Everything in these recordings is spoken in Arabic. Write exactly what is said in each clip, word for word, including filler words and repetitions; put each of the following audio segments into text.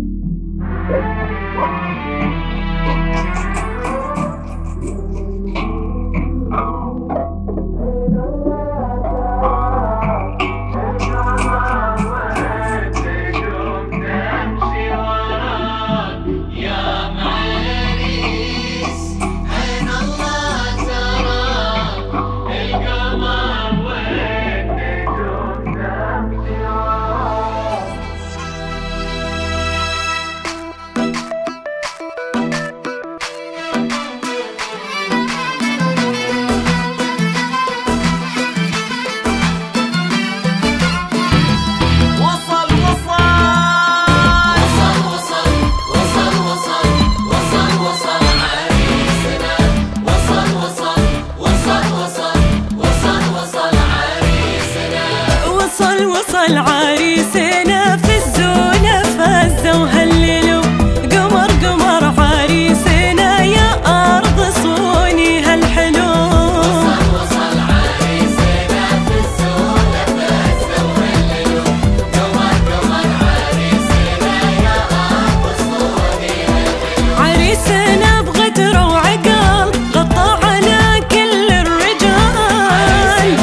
وصل عريسنا في الزونة فازة وهللوا قمر قمر عريسنا يا أرض صوني هالحلو. وصل وصل عريسنا في الزونة فازة وهللوا قمر قمر عريسنا يا أرض صوني هالحلو. عريسنا بغدر وعقل غطى على كل الرجال.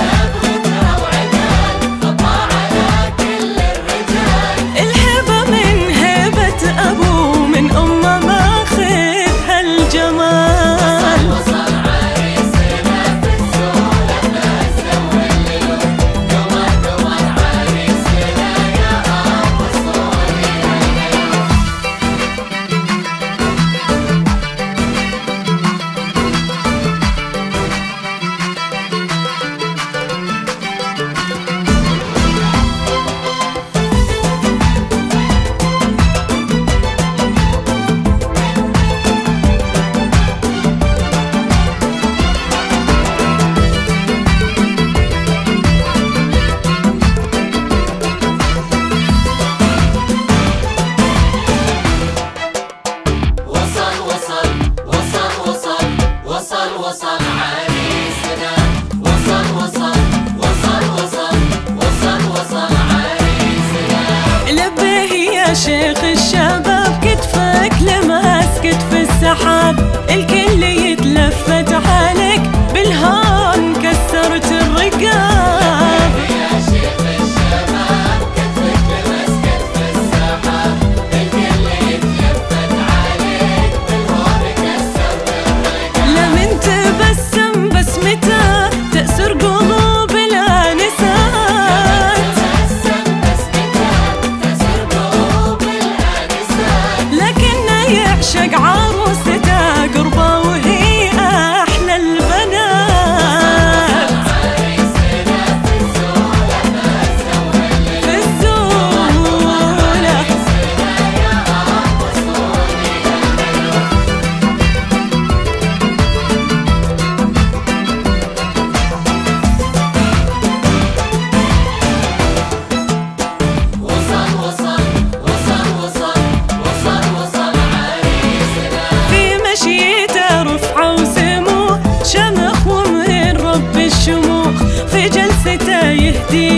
شيخ الشباب كتفك لماس كتف السحاب، الكل يتلفت عليك بالهون كسرت الرقاب. يا شيخ الشباب كتفك لماس كتف السحاب، الكل يتلفت عليك بالهون كسرت الرقاب. لمن تبسم بسمته تأسر قلوب الآنسات. يعشق عروسته قربه وهي أحلى البنات. عريسنا في الزونة فازة وهللوا في الزونة عريسنا يا أرض صوني هالحلو. وصل وصل وصل وصل وصل وصل مشيته رفعة وسمو شمخ ومن رب الشموخ، في جلسته يهدي